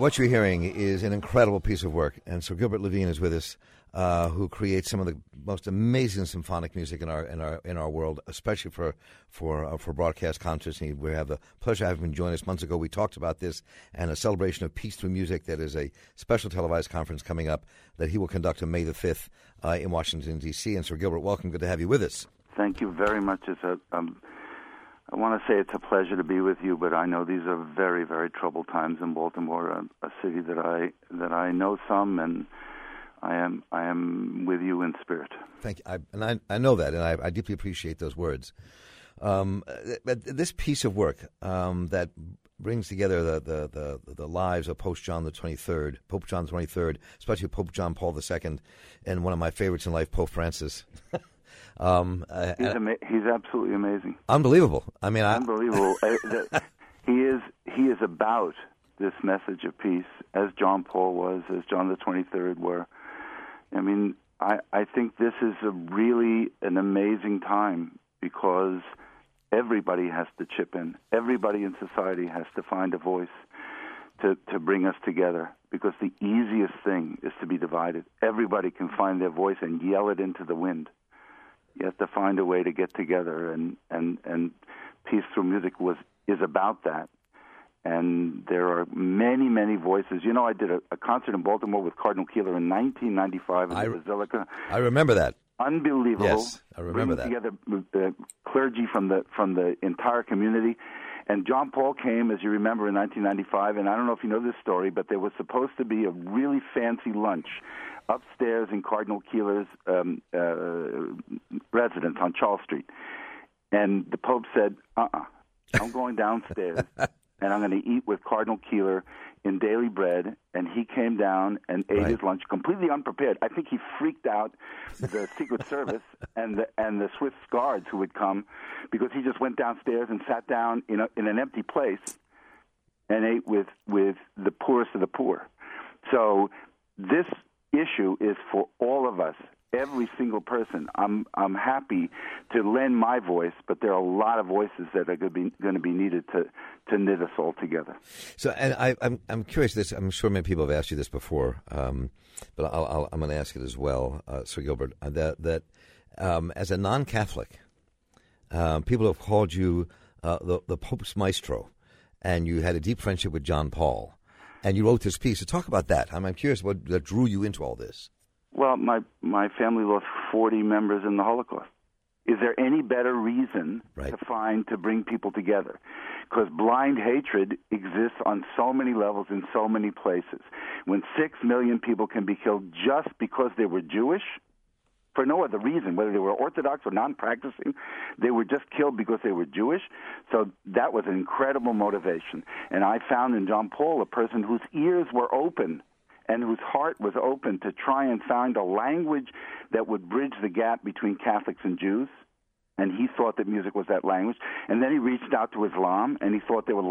What you're hearing is an incredible piece of work, and Sir Gilbert Levine is with us, who creates some of the most amazing symphonic music in our world, especially for broadcast concerts. And we have the pleasure of having him join us. Months ago, we talked about this and a celebration of peace through music. That is a special televised conference coming up that he will conduct on May the 5th in Washington, D.C. And Sir Gilbert, welcome. Good to have you with us. Thank you very much. I want to say it's a pleasure to be with you, but I know these are very, very troubled times in Baltimore, a city that I know some, and I am with you in spirit. Thank you. I know that, and I deeply appreciate those words. This piece of work that brings together the lives of Pope John the 23rd, especially Pope John Paul II, and one of my favorites in life, Pope Francis. He's absolutely amazing. Unbelievable. I mean, unbelievable. He is about this message of peace, as John Paul was, as John the 23rd were. I mean, I think this is really an amazing time because everybody has to chip in. Everybody in society has to find a voice to bring us together, because the easiest thing is to be divided. Everybody can find their voice and yell it into the wind. You have to find a way to get together, and Peace Through Music is about that. And there are many, many voices. You know, I did a concert in Baltimore with Cardinal Keeler in 1995 in the Basilica. I remember that. Unbelievable. Yes, I remember that. Bringing together the clergy from the entire community. And John Paul came, as you remember, in 1995, and I don't know if you know this story, but there was supposed to be a really fancy lunch upstairs in Cardinal Keeler's residence on Charles Street. And the Pope said, I'm going downstairs, and I'm going to eat with Cardinal Keeler in daily bread. And he came down and ate his lunch completely unprepared. I think he freaked out the Secret Service and the Swiss guards who would come, because he just went downstairs and sat down in an empty place and ate with the poorest of the poor. So this issue is for all of us, every single person. I'm happy to lend my voice, but there are a lot of voices that are going to be needed to knit us all together. So, and I'm curious. This, I'm sure many people have asked you this before, but I'm going to ask it as well, Sir Gilbert. That as a non-Catholic, people have called you the Pope's maestro, and you had a deep friendship with John Paul. And you wrote this piece. So talk about that. I'm curious what that drew you into all this. Well, my family lost 40 members in the Holocaust. Is there any better reason to bring people together? Because blind hatred exists on so many levels in so many places. When 6 million people can be killed just because they were Jewish, for no other reason, whether they were Orthodox or non-practicing, they were just killed because they were Jewish. So that was an incredible motivation. And I found in John Paul a person whose ears were open and whose heart was open to try and find a language that would bridge the gap between Catholics and Jews. And he thought that music was that language. And then he reached out to Islam, and he thought there was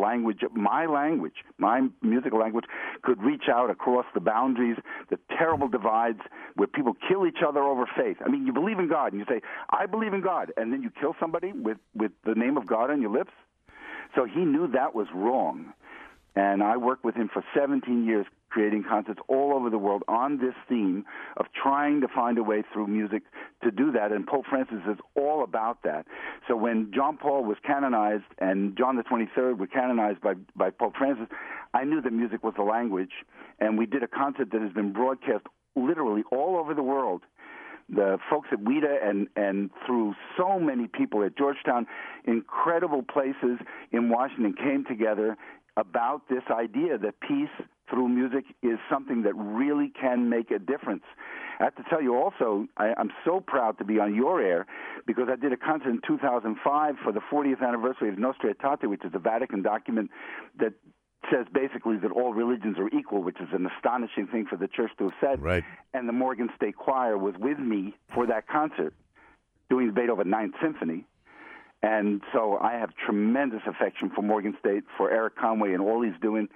my musical language, could reach out across the boundaries, the terrible divides where people kill each other over faith. I mean, you believe in God, and you say, I believe in God, and then you kill somebody with the name of God on your lips. So he knew that was wrong. And I worked with him for 17 years, creating concerts all over the world on this theme of trying to find a way through music to do that. And Pope Francis is all about that. So when John Paul was canonized and John the 23rd was canonized by Pope Francis, I knew that music was the language. And we did a concert that has been broadcast literally all over the world. The folks at WIDA and through so many people at Georgetown, incredible places in Washington came together about this idea that peace through music is something that really can make a difference. I have to tell you also, I'm so proud to be on your air because I did a concert in 2005 for the 40th anniversary of Nostra Aetate, which is a Vatican document that says basically that all religions are equal, which is an astonishing thing for the church to have said. Right. And the Morgan State Choir was with me for that concert doing the Beethoven Ninth Symphony. And so I have tremendous affection for Morgan State, for Eric Conway and all he's doing.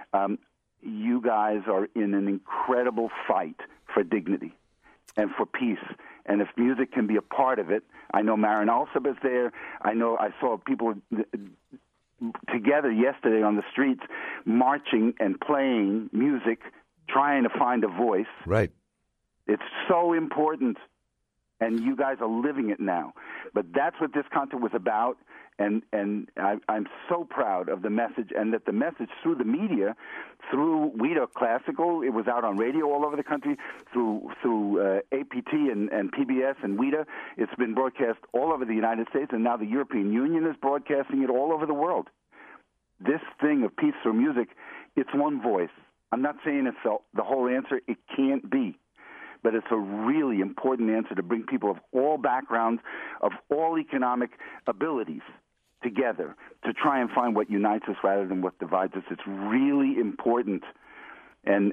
You guys are in an incredible fight for dignity and for peace. And if music can be a part of it, I know Marin Alsop is there. I saw people together yesterday on the streets, marching and playing music, trying to find a voice. Right. It's so important, and you guys are living it now. But that's what this concert was about, and I'm so proud of the message, and that the message through the media, through WIDA Classical, it was out on radio all over the country, through APT and PBS and WIDA, it's been broadcast all over the United States, and now the European Union is broadcasting it all over the world. This thing of peace through music, it's one voice. I'm not saying it's the whole answer. It can't be. But it's a really important answer to bring people of all backgrounds, of all economic abilities together to try and find what unites us rather than what divides us. It's really important. And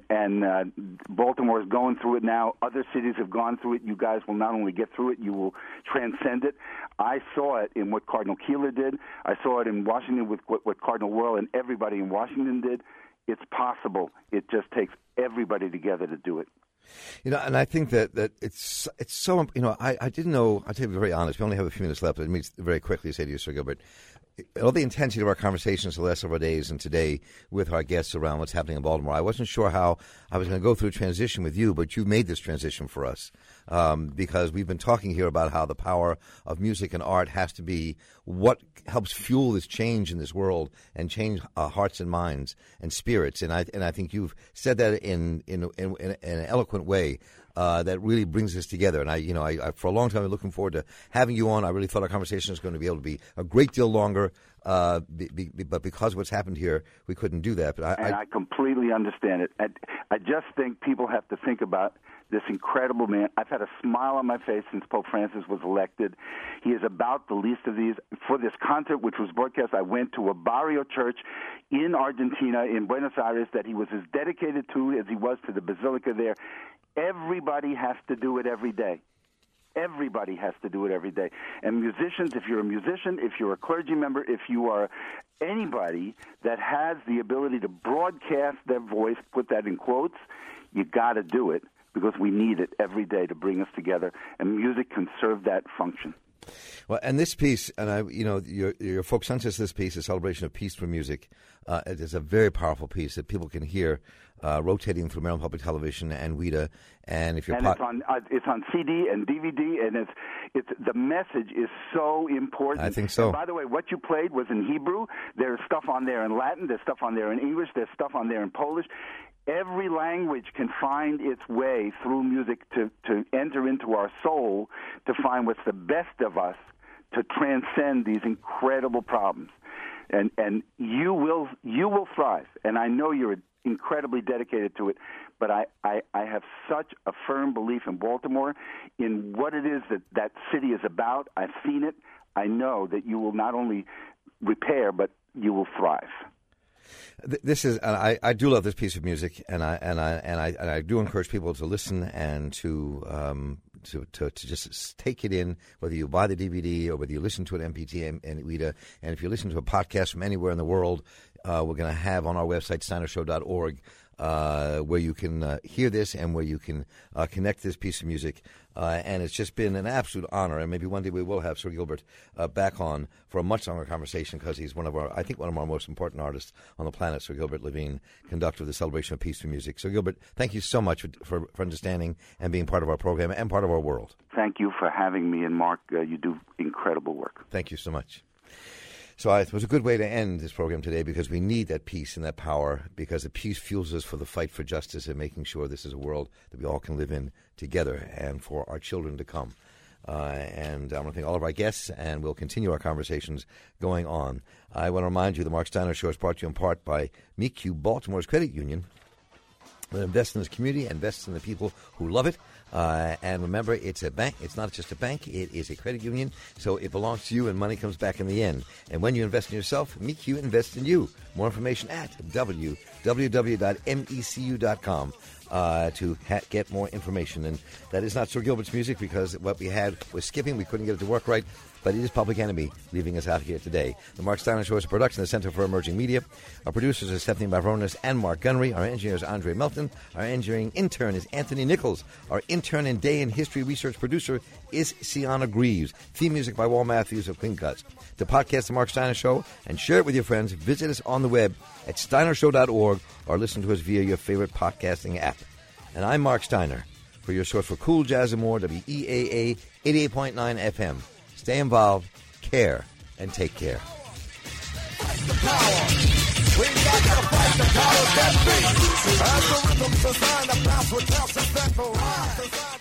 Baltimore is going through it now. Other cities have gone through it. You guys will not only get through it, you will transcend it. I saw it in what Cardinal Keeler did. I saw it in Washington with what Cardinal Wuerl and everybody in Washington did. It's possible. It just takes everybody together to do it. You know, and I think that it's so, you know, I didn't know, I'll tell you very honest, we only have a few minutes left, but it means very quickly to say to you, Sir Gilbert, all the intensity of our conversations the last several days and today with our guests around what's happening in Baltimore, I wasn't sure how I was going to go through a transition with you, but you made this transition for us because we've been talking here about how the power of music and art has to be what helps fuel this change in this world and change hearts and minds and spirits. And I think you've said that in an eloquent way. That really brings us together. And I for a long time, I've been looking forward to having you on. I really thought our conversation was going to be able to be a great deal longer, but because of what's happened here, we couldn't do that. But I completely understand it. I just think people have to think about this incredible man. I've had a smile on my face since Pope Francis was elected. He is about the least of these. For this concert, which was broadcast, I went to a barrio church in Argentina, in Buenos Aires, that he was as dedicated to as he was to the basilica there. Everybody has to do it every day. Everybody has to do it every day. And musicians, if you're a musician, if you're a clergy member, if you are anybody that has the ability to broadcast their voice, put that in quotes, you got to do it because we need it every day to bring us together. And music can serve that function. Well, and this piece, and your folk sent us this piece, a celebration of peace through music. It is a very powerful piece that people can hear rotating through Maryland Public Television and WIDA. And if you're it's on CD and DVD, and it's the message is so important. I think so. And by the way, what you played was in Hebrew. There's stuff on there in Latin. There's stuff on there in English. There's stuff on there in Polish. Every language can find its way through music to enter into our soul, to find what's the best of us, to transcend these incredible problems. And you will thrive. And I know you're incredibly dedicated to it, but I have such a firm belief in Baltimore, in what it is that city is about. I've seen it. I know that you will not only repair, but you will thrive. This is, and I do love this piece of music, and I do encourage people to listen and to just take it in, whether you buy the DVD or whether you listen to an MPT and WIDA, and if you listen to a podcast from anywhere in the world, we're going to have on our website steinershow.org where you can hear this and where you can connect this piece of music. And it's just been an absolute honor, and maybe one day we will have Sir Gilbert back on for a much longer conversation, because he's one of our most important artists on the planet, Sir Gilbert Levine, conductor of the Celebration of Peace through Music. Sir Gilbert, thank you so much for understanding and being part of our program and part of our world. Thank you for having me, and Mark, you do incredible work. Thank you so much. So it was a good way to end this program today, because we need that peace and that power, because the peace fuels us for the fight for justice and making sure this is a world that we all can live in together and for our children to come. And I want to thank all of our guests, and we'll continue our conversations going on. I want to remind you the Mark Steiner Show is brought to you in part by MECU, Baltimore's credit union. Invest in this community, invest in the people who love it. And remember, it's a bank. It's not just a bank. It is a credit union. So it belongs to you, and money comes back in the end. And when you invest in yourself, MECU invests in you. More information at www.mecu.com. to get more information. And that is not Sir Gilbert's music, because what we had was skipping. We couldn't get it to work right. But it is Public Enemy leaving us out here today. The Mark Steiner Show is a production of the Center for Emerging Media. Our producers are Stephanie Mavronis and Mark Gunry. Our engineer is Andre Melton. Our engineering intern is Anthony Nichols. Our intern and day in history research producer is Sienna Greaves. Theme music by Wal Matthews of Clean Cuts. To podcast The Mark Steiner Show and share it with your friends, visit us on the web at steinershow.org or listen to us via your favorite podcasting app. And I'm Mark Steiner, for your source for cool jazz and more, WEAA 88.9 FM. Stay involved, care, and take care. Fight the power. We got to fight the power that beats. As the rhythm's designed, a blast with counts and set for